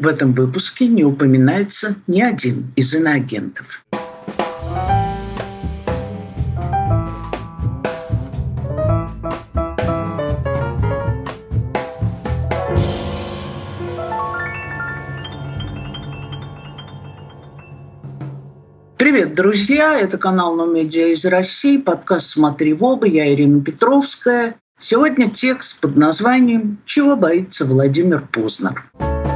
В этом выпуске не упоминается ни один из иноагентов. Привет, друзья! Это канал «Но-Медиа» из России, подкаст «Смотри в оба». Я Ирина Петровская. Сегодня текст под названием «Чего боится Владимир Познер?».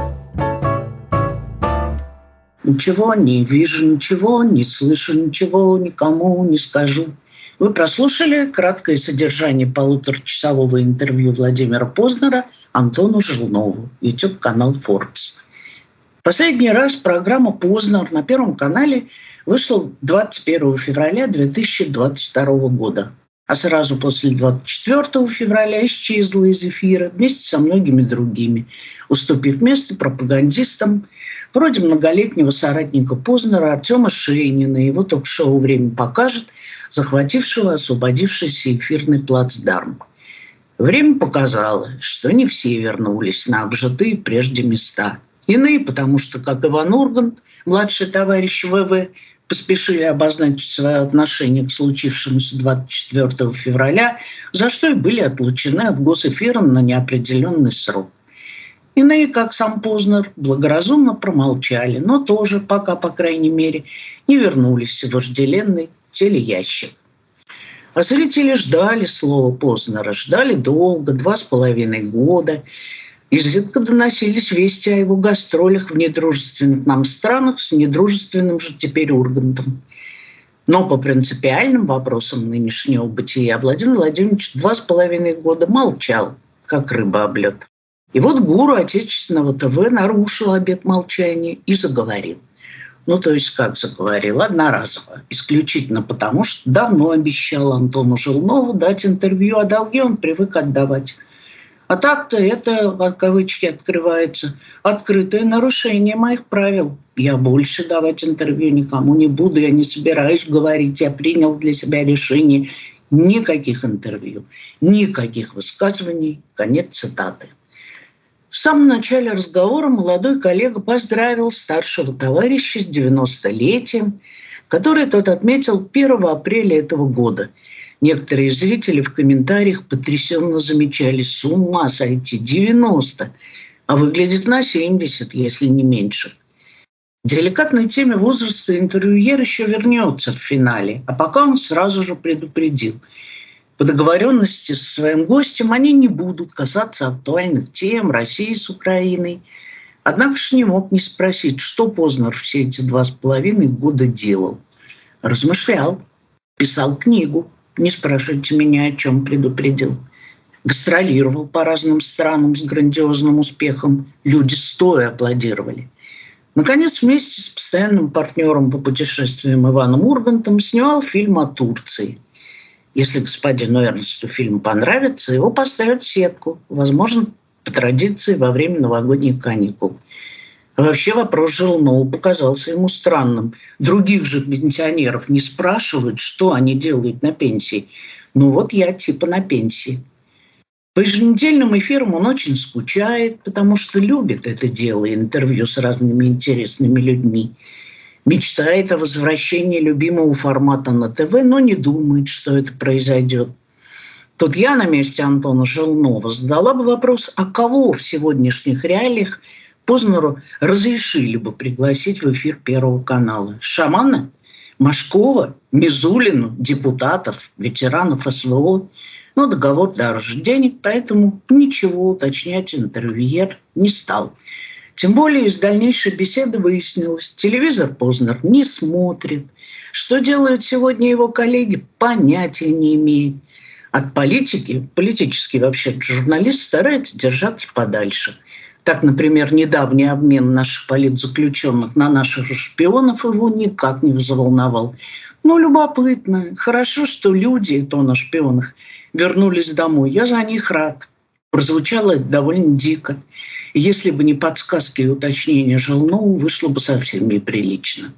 Ничего не вижу, ничего не слышу, ничего никому не скажу. Вы прослушали краткое содержание полуторачасового интервью Владимира Познера Антону Желнову, YouTube-канал Forbes. Последний раз программа «Познер» на Первом канале вышла 21 февраля 2022 года. А сразу после 24 февраля исчезла из эфира вместе со многими другими, уступив место пропагандистам вроде многолетнего соратника Познера Артема Шейнина, его ток-шоу «Время покажет», захватившего освободившийся эфирный плацдарм. Время показало, что не все вернулись на обжитые прежде места. Иные, потому что, как Иван Ургант, младший товарищ ВВ, поспешили обозначить свое отношение к случившемуся 24 февраля, за что и были отлучены от госэфира на неопределенный срок. Иные, как сам Познер, благоразумно промолчали, но тоже, пока, по крайней мере, не вернулись в вожделенный телеящик. А зрители ждали слова Познера, ждали долго, 2,5 года. Изредка доносились вести о его гастролях в недружественных нам странах с недружественным же теперь Ургантом. Но по принципиальным вопросам нынешнего бытия Владимир Владимирович 2,5 года молчал, как рыба об лед. И вот гуру отечественного ТВ нарушил обет молчания и заговорил. То есть как заговорил? Одноразово. Исключительно потому, что давно обещал Антону Желнову дать интервью, а долги он привык отдавать. А так-то это, кавычки открываются, открытое нарушение моих правил. Я больше давать интервью никому не буду, я не собираюсь говорить, я принял для себя решение. Никаких интервью, никаких высказываний. Конец цитаты. В самом начале разговора молодой коллега поздравил старшего товарища с 90-летием, которое тот отметил 1 апреля этого года. Некоторые зрители в комментариях потрясенно замечали: с ума сойти, 90, а выглядит на 70, если не меньше. К деликатной теме возраста интервьюер еще вернется в финале, а пока он сразу же предупредил: по договоренности со своим гостем они не будут касаться актуальных тем России с Украиной. Однако же не мог не спросить, что Познер все эти 2,5 года делал. Размышлял, писал книгу. Не спрашивайте меня, о чем предупредил. Гастролировал по разным странам с грандиозным успехом. Люди стоя аплодировали. Наконец, вместе с постоянным партнером по путешествиям Иваном Ургантом снимал фильм о Турции. Если господину Эрнсту фильм понравится, его поставят в сетку. Возможно, по традиции во время новогодних каникул. А вообще вопрос Желнова показался ему странным. Других же пенсионеров не спрашивают, что они делают на пенсии. Вот я типа на пенсии. По еженедельным эфирам он очень скучает, потому что любит это дело, интервью с разными интересными людьми. Мечтает о возвращении любимого формата на ТВ, но не думает, что это произойдет. Тут я на месте Антона Желнова задала бы вопрос, а кого в сегодняшних реалиях Познеру разрешили бы пригласить в эфир Первого канала? Шамана? Машкова? Мизулину? Депутатов? Ветеранов СВО? Договор дороже денег, поэтому ничего уточнять интервьюер не стал. Тем более из дальнейшей беседы выяснилось, телевизор Познер не смотрит. Что делают сегодня его коллеги, понятия не имеет. От политики, политический вообще журналист старается держаться подальше. Так, например, недавний обмен наших политзаключенных на наших шпионов его никак не взволновал. Любопытно. Хорошо, что люди, и то на шпионах, вернулись домой. Я за них рад. Прозвучало это довольно дико. И если бы не подсказки и уточнения Желнова, вышло бы совсем неприлично.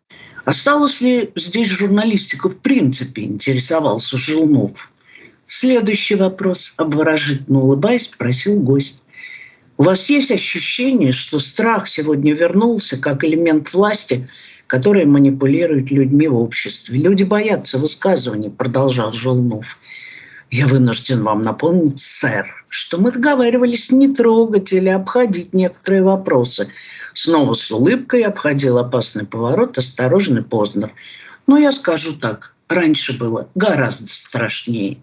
Осталась ли здесь журналистика в принципе, интересовался Желнов. Следующий вопрос, обворожительно улыбаясь, спросил гость. У вас есть ощущение, что страх сегодня вернулся как элемент власти, который манипулирует людьми в обществе? Люди боятся высказываний, продолжал Желнов. Я вынужден вам напомнить, сэр, что мы договаривались не трогать или обходить некоторые вопросы. Снова с улыбкой обходил опасный поворот осторожный Познер. Но я скажу так, раньше было гораздо страшнее.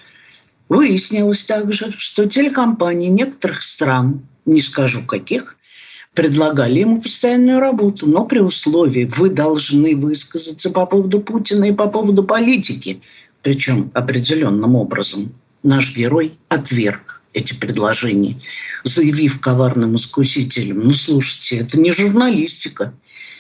Выяснилось также, что телекомпании некоторых стран, не скажу каких, предлагали ему постоянную работу, но при условии вы должны высказаться по поводу Путина и по поводу политики, причем определенным образом. Наш герой отверг эти предложения, заявив коварным искусителям: ну, слушайте, это не журналистика.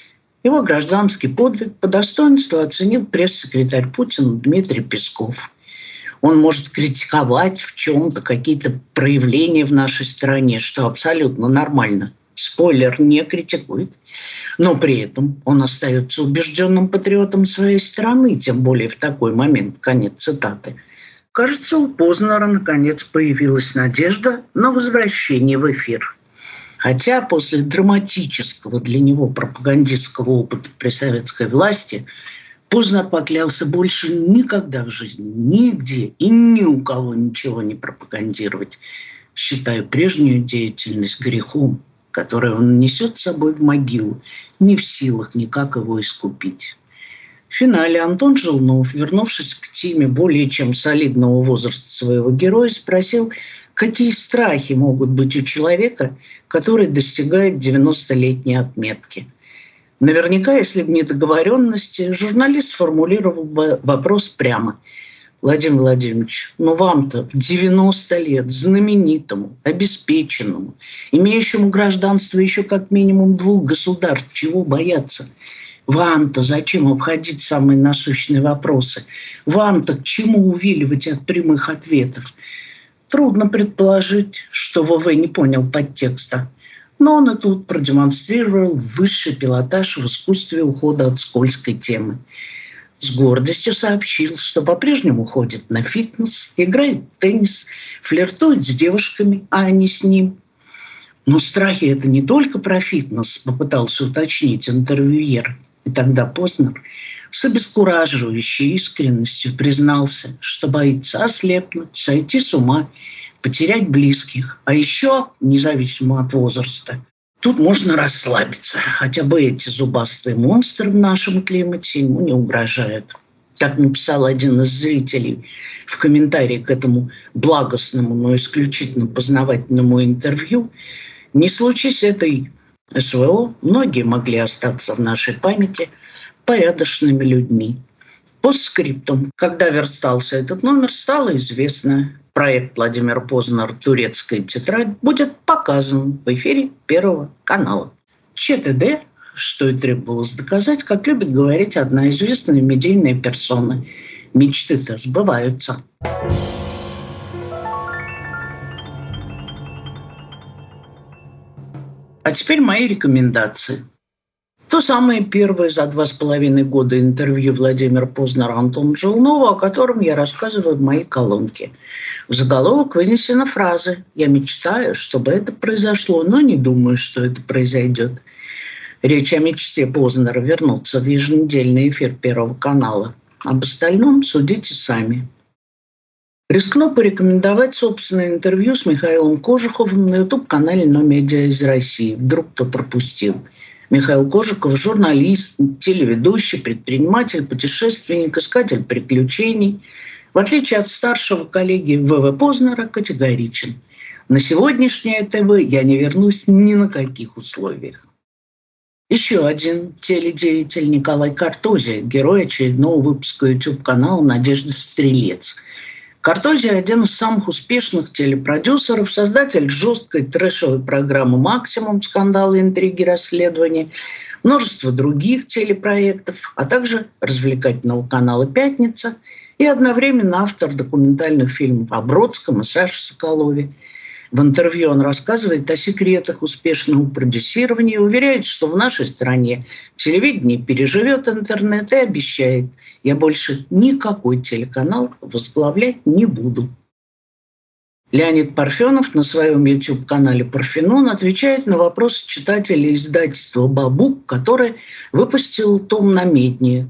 Его гражданский подвиг по достоинству оценил пресс-секретарь Путина Дмитрий Песков. Он может критиковать в чем-то какие-то проявления в нашей стране, что абсолютно нормально. Спойлер, не критикует. Но при этом он остается убежденным патриотом своей страны, тем более в такой момент. Конец цитаты. Кажется, у Познера наконец появилась надежда на возвращение в эфир. Хотя после драматического для него пропагандистского опыта при советской власти Познер поклялся больше никогда в жизни, нигде и ни у кого ничего не пропагандировать, считая прежнюю деятельность грехом, который он несет с собой в могилу, не в силах никак его искупить. В финале Антон Желнов, вернувшись к теме более чем солидного возраста своего героя, спросил, какие страхи могут быть у человека, который достигает 90-летней отметки. Наверняка, если бы не договоренности, журналист сформулировал бы вопрос прямо. Владимир Владимирович, ну вам-то в 90 лет, знаменитому, обеспеченному, имеющему гражданство еще как минимум 2 государств, чего бояться? Вам-то зачем обходить самые насущные вопросы? Вам-то к чему увиливать от прямых ответов? Трудно предположить, что ВВ не понял подтекста. Но он и тут продемонстрировал высший пилотаж в искусстве ухода от скользкой темы. С гордостью сообщил, что по-прежнему ходит на фитнес, играет в теннис, флиртует с девушками, а не с ним. Но страхи – это не только про фитнес, попытался уточнить интервьюер. И тогда Познер с обескураживающей искренностью признался, что боится ослепнуть, сойти с ума, потерять близких, а еще, независимо от возраста, тут можно расслабиться. Хотя бы эти зубастые монстры в нашем климате ему не угрожают. Так написал один из зрителей в комментарии к этому благостному, но исключительно познавательному интервью. Не случись этой СВО, многие могли остаться в нашей памяти порядочными людьми. Постскриптум. Когда верстался этот номер, стало известно, проект Владимира Познера «Турецкая тетрадь» будет показан в эфире Первого канала. ЧТД, что и требовалось доказать, как любит говорить одна известная медийная персона. Мечты-то сбываются. А теперь мои рекомендации. То самое первое за 2,5 года интервью Владимира Познера Антону Желнову, о котором я рассказываю в моей колонке. В заголовок вынесена фраза «Я мечтаю, чтобы это произошло, но не думаю, что это произойдет». Речь о мечте Познера вернуться в еженедельный эфир Первого канала. Об остальном судите сами. Рискну порекомендовать собственное интервью с Михаилом Кожуховым на YouTube-канале «Но Медиа из России». Вдруг кто пропустил. Михаил Кожухов – журналист, телеведущий, предприниматель, путешественник, искатель приключений. В отличие от старшего коллеги ВВ Познера, категоричен. На сегодняшнее ТВ я не вернусь ни на каких условиях. Еще один теледеятель Николай Картозия, герой очередного выпуска YouTube-канала «Надежда Стрелец». Картозия – один из самых успешных телепродюсеров, создатель жесткой трэшевой программы «Максимум», скандалы, интриги, расследования, множество других телепроектов, а также развлекательного канала «Пятница» и одновременно автор документальных фильмов о Бродском и Саше Соколове. В интервью он рассказывает о секретах успешного продюсирования, уверяет, что в нашей стране телевидение переживет интернет и обещает: я больше никакой телеканал возглавлять не буду. Леонид Парфенов на своем YouTube-канале «Парфенон» отвечает на вопросы читателей издательства «Бабук», который выпустил том «Намедни»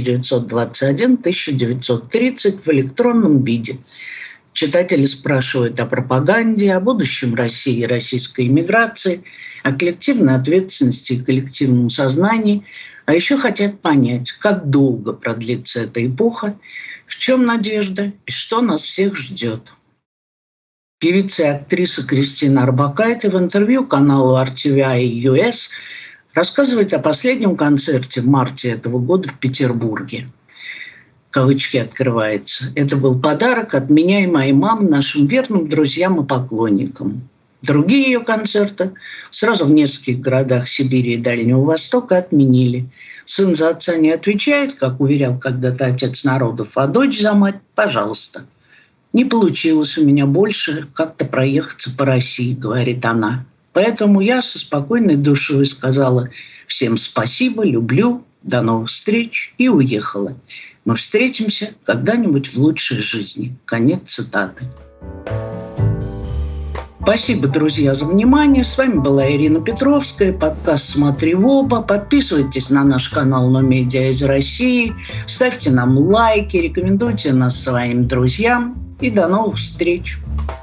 1921-1930 в электронном виде. Читатели спрашивают о пропаганде, о будущем России и российской эмиграции, о коллективной ответственности и коллективном сознании, а еще хотят понять, как долго продлится эта эпоха, в чем надежда и что нас всех ждет. Певица и актриса Кристина Орбакайте в интервью каналу RTVI US рассказывает о последнем концерте в марте этого года в Петербурге. Кавычки открываются. Это был подарок от меня и моей мамы нашим верным друзьям и поклонникам. Другие ее концерты сразу в нескольких городах Сибири и Дальнего Востока отменили. Сын за отца не отвечает, как уверял когда-то отец народов, а дочь за мать – пожалуйста. «Не получилось у меня больше как-то проехаться по России», — говорит она. «Поэтому я со спокойной душой сказала всем спасибо, люблю, до новых встреч» и уехала. Мы встретимся когда-нибудь в лучшей жизни. Конец цитаты. Спасибо, друзья, за внимание. С вами была Ирина Петровская, подкаст «Смотри в оба». Подписывайтесь на наш канал «Но Медиа из России», ставьте нам лайки, рекомендуйте нас своим друзьям. И до новых встреч!